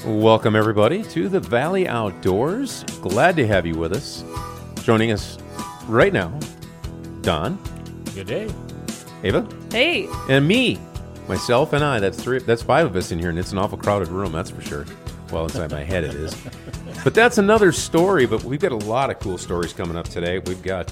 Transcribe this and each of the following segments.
Welcome, everybody, to the Valley Outdoors. Glad to have you with us. Joining us right now, Don. Good day. Ava. Hey. And me. Myself and I. That's five of us in here, and it's an awful crowded room, that's for sure. Well, inside my head it is. But that's another story, but we've got a lot of cool stories coming up today. We've got,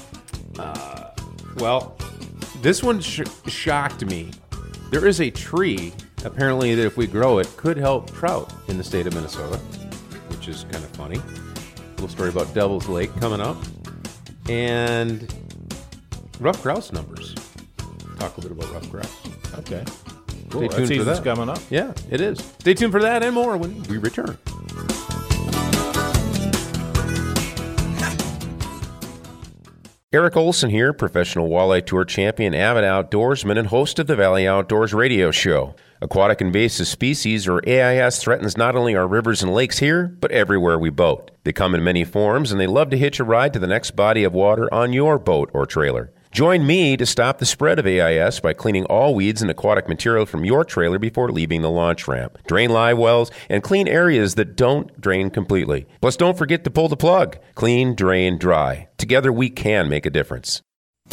this one shocked me. There is a tree, apparently, that if we grow it, could help trout in the state of Minnesota, which is kind of funny. A little story about Devil's Lake coming up. And rough grouse numbers. Talk a little bit about rough grouse. Okay. Stay Cool. tuned for Season's that. coming up. Yeah, it is. Stay tuned for that and more when we return. Eric Olson here, professional walleye tour champion, avid outdoorsman, and host of the Valley Outdoors radio show. Aquatic invasive species, or AIS, threatens not only our rivers and lakes here, but everywhere we boat. They come in many forms, and they love to hitch a ride to the next body of water on your boat or trailer. Join me to stop the spread of AIS by cleaning all weeds and aquatic material from your trailer before leaving the launch ramp. Drain live wells and clean areas that don't drain completely. Plus, don't forget to pull the plug. Clean, drain, dry. Together, we can make a difference.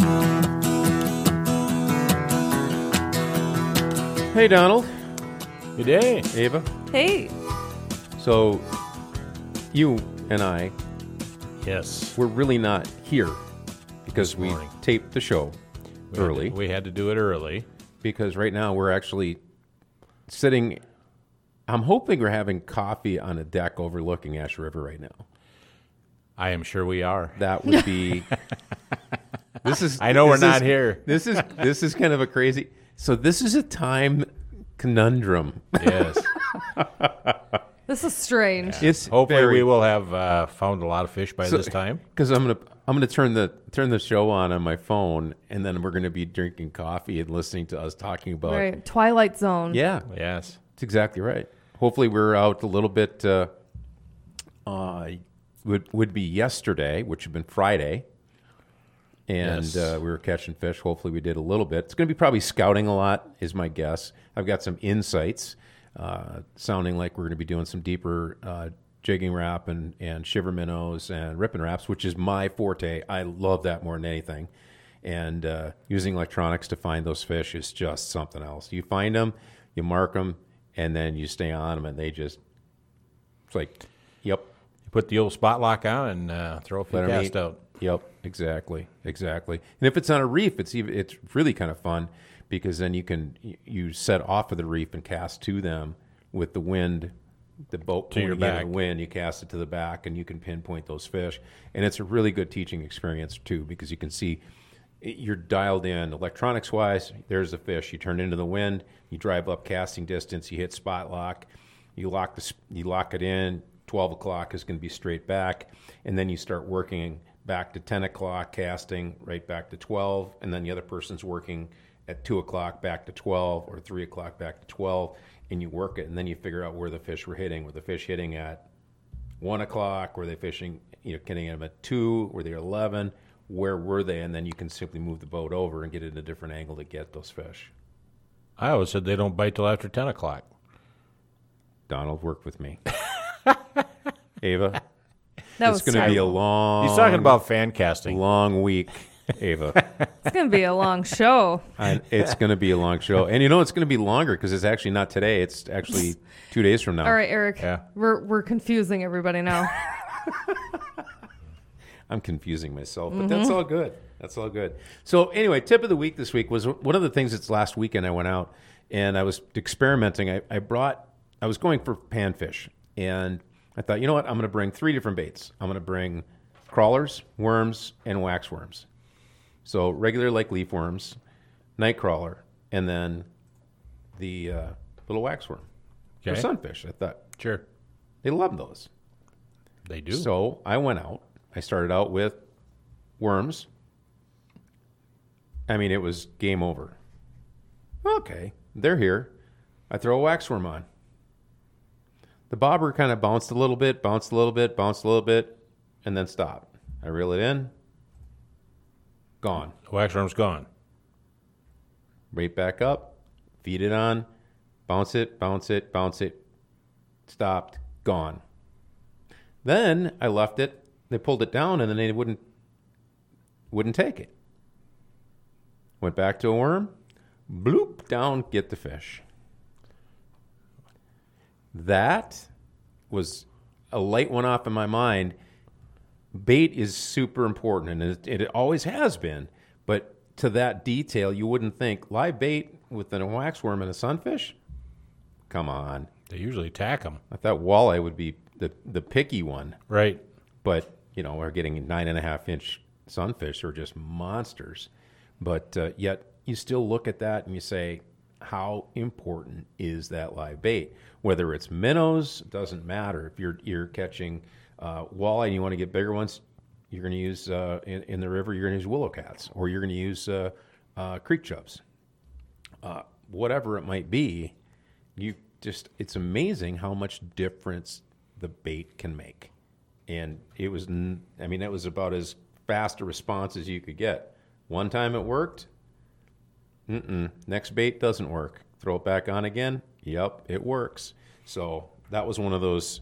Hey, Donald. Good day. Ava. Hey. So, you and I, Yes. we're really not here because This we morning. taped the show early. We had to do it early. Because right now we're actually sitting, I'm hoping we're having coffee on a deck overlooking Ash River right now. I am sure we are. That would be, this is. I know we're this not is- here. This is kind of a crazy, so this is a time conundrum. Yes. This is strange. It's Hopefully we will have found a lot of fish by So- this time. Because I'm gonna turn the show on my phone, and then we're gonna be drinking coffee and listening to us talking about. Right. Twilight Zone. Yeah, Yes. that's exactly right. Hopefully we're out a little bit. Would be yesterday, which had been Friday, and Yes. we were catching fish. Hopefully we did a little bit. It's going to be probably scouting a lot, is my guess. I've got some insights, sounding like we're going to be doing some deeper jigging wrap and shiver minnows and ripping wraps, which is my forte. I love that more than anything. And using electronics to find those fish is just something else. You find them, you mark them, and then you stay on them, and they just, it's like, yep. You put the old spot lock on and throw a few Let 'em cast eat. out. Yep, exactly. And if it's on a reef, it's really kind of fun because then you set off of the reef and cast to them with the wind, the boat To your pulling in back. the wind. You cast it to the back, and you can pinpoint those fish. And it's a really good teaching experience too because you can see you're dialed in electronics wise. There's the fish. You turn into the wind. You drive up casting distance. You hit spot lock. You lock it in. 12 o'clock is going to be straight back, and then you start working back to 10 o'clock, casting right back to 12, and then the other person's working at 2 o'clock back to 12, or 3 o'clock back to 12, and you work it, and then you figure out where the fish were hitting. Were the fish hitting at 1 o'clock? Were they fishing, getting them at 2? Were they 11? Where were they? And then you can simply move the boat over and get it at a different angle to get those fish. I always said they don't bite till after 10 o'clock. Donald, work with me. Ava, That it's was going to be a terrible. long... He's talking about fan casting. long week, Ava. It's going to be a long show. It's going to be a long show. And it's going to be longer because it's actually not today. It's actually 2 days from now. All right, Eric. Yeah. We're confusing everybody now. I'm confusing myself, but that's all good. That's all good. So anyway, tip of the week this week was one of the things that's last weekend I went out and I was experimenting. I was going for panfish, and I thought, you know what? I'm going to bring 3 different baits. I'm going to bring crawlers, worms, and wax worms. So regular like leaf worms, night crawler, and then the little wax worm. Or Okay. sunfish. I thought Sure. they love those. They do. So I went out. I started out with worms. I mean, it was game over. Okay, they're here. I throw a wax worm on. The bobber kind of bounced a little bit, bounced a little bit, bounced a little bit, and then stopped. I reel it in. Gone. The wax worm's gone. Right back up. Feed it on. Bounce it, bounce it, bounce it. stopped, gone. Then I left it. They pulled it down, and then they wouldn't take it. Went back to a worm. Bloop, down, get the fish. That was a light went off in my mind. Bait is super important, and it always has been. But to that detail, you wouldn't think live bait with a waxworm and a sunfish? Come on. They usually tack them. I thought walleye would be the picky one. Right. But, we're getting 9.5-inch sunfish are just monsters. But yet you still look at that and you say, how important is that live bait? Whether it's minnows, doesn't matter. If you're catching walleye and you want to get bigger ones, you're going to use, in the river, you're going to use willow cats, or you're going to use creek chubs. Whatever it might be, it's amazing how much difference the bait can make. And it was about as fast a response as you could get. One time it worked. Next bait doesn't work. Throw it back on again. Yep, it works. So that was one of those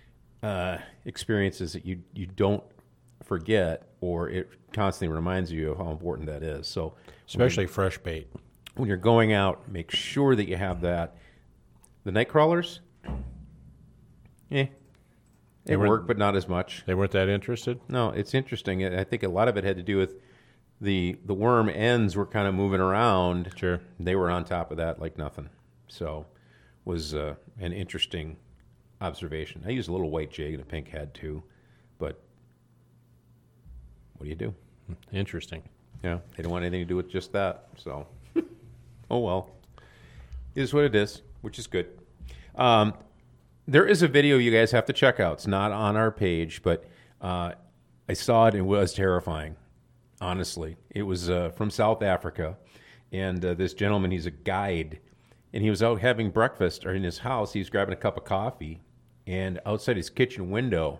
experiences that you don't forget, or it constantly reminds you of how important that is. So Especially fresh bait. when you're going out, make sure that you have that. The night crawlers, it worked, but not as much. They weren't that interested? No, it's interesting. I think a lot of it had to do with the worm ends were kind of moving around. Sure. They were on top of that like nothing. So was an interesting observation. I used a little white jig and a pink head too, but what do you do? Interesting. Yeah, they don't want anything to do with just that. So, oh well, it is what it is, which is good. There is a video you guys have to check out. It's not on our page, but I saw it and it was terrifying. Honestly, it was from South Africa, and this gentleman, he's a guide, and he was out having breakfast or in his house. He was grabbing a cup of coffee, and outside his kitchen window,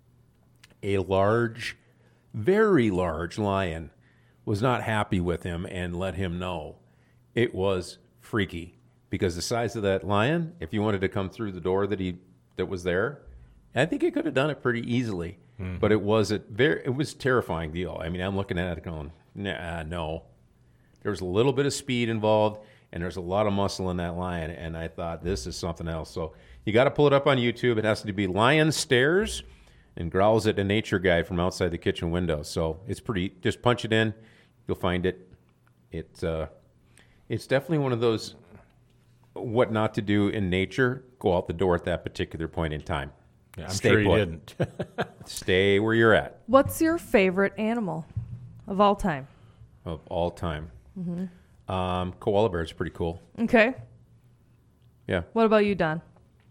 a large, very large lion was not happy with him and let him know. It was freaky because the size of that lion, if you wanted to come through the door that was there, I think he could have done it pretty easily. Mm-hmm. But it was a terrifying deal. I mean, I'm looking at it going, nah, no. There was a little bit of speed involved, and there's a lot of muscle in that lion, and I thought this is something else. So you got to pull it up on YouTube. It has to be Lion Stares and Growls at a Nature Guide from outside the kitchen window. So it's pretty. Just punch it in, you'll find it. It's definitely one of those what not to do in nature. Go out the door at that particular point in time. Yeah, I'm Stay sure you put. didn't. Stay where you're at. What's your favorite animal of all time? Of all time. Mm-hmm. Koala bear's pretty cool. Okay. Yeah. What about you, Don?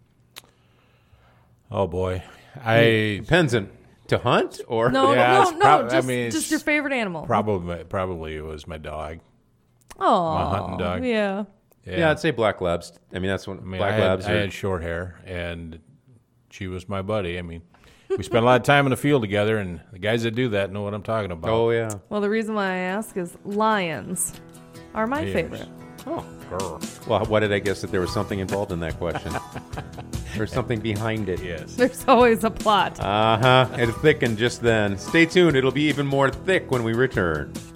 Oh, boy. Depends on to hunt or No, Yeah, no, it's just your favorite animal. Probably it was my dog. Oh, My hunting dog. Yeah. Yeah, I'd say black labs. I mean, that's when black labs I are. had short hair, and she was my buddy. I mean, we spent a lot of time in the field together, and the guys that do that know what I'm talking about. Oh yeah. Well, the reason why I ask is lions are my Yes. favorite. Oh. Grr. Well, why did I guess that there was something involved in that question? There's something behind it. Yes. There's always a plot. It thickened just then. Stay tuned. It'll be even more thick when we return.